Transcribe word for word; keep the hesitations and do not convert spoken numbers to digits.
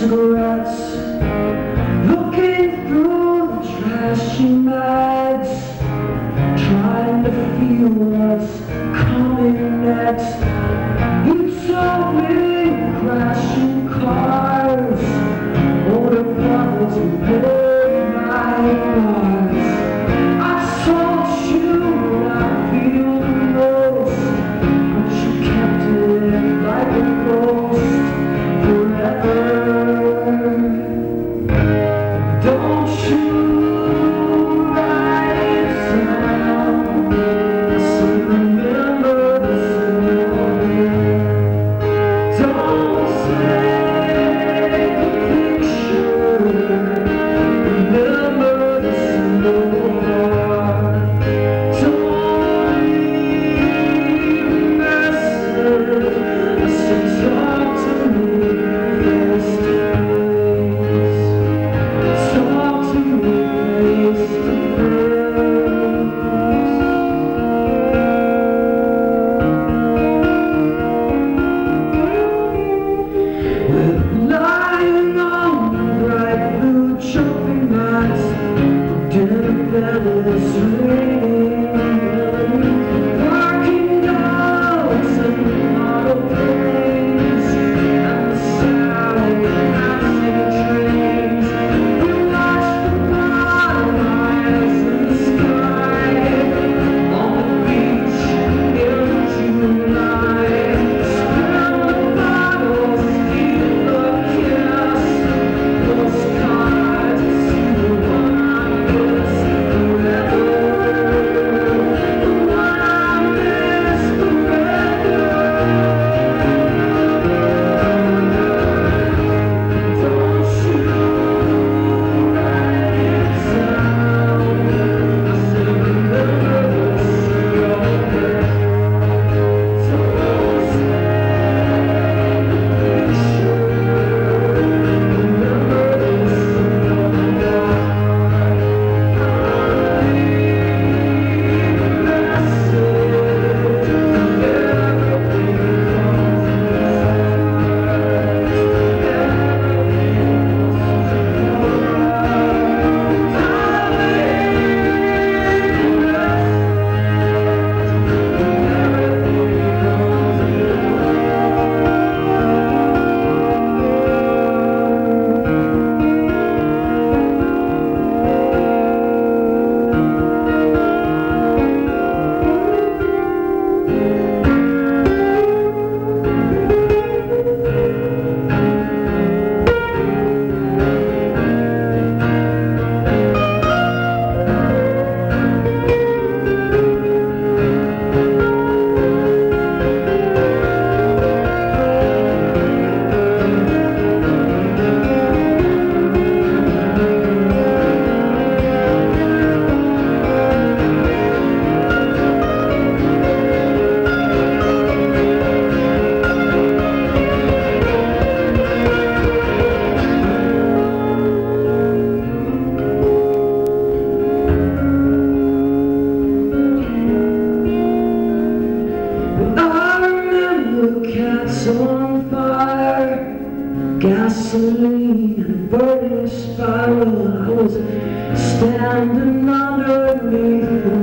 cigarettes, looking through the trashy mags, trying to feel what's coming next. You told me crashing cars, motor bottles and midnight bars. I told you I feel the most, but you kept it like a ghost forever. Don't you write it down, I still remember this morning. Don't take a picture, remember this more. Don't leave a message, I said talk to me face to face. Talk to me face to face. We're lying on the bright blue jumping mats, dinner bell is ringing, barking dogs and model planes, and the sound of passing trains. We watch the bonfires in the sky, on the beach in July. Spill the bottles, steal the kiss, postcards, see the one I miss forever. The one I miss forever. Don't you write it down, I said remember this morning. Don't take a picture, remember this morning. Leave a message, everything cats on fire, gasoline and burning spiral. I was standing underneath the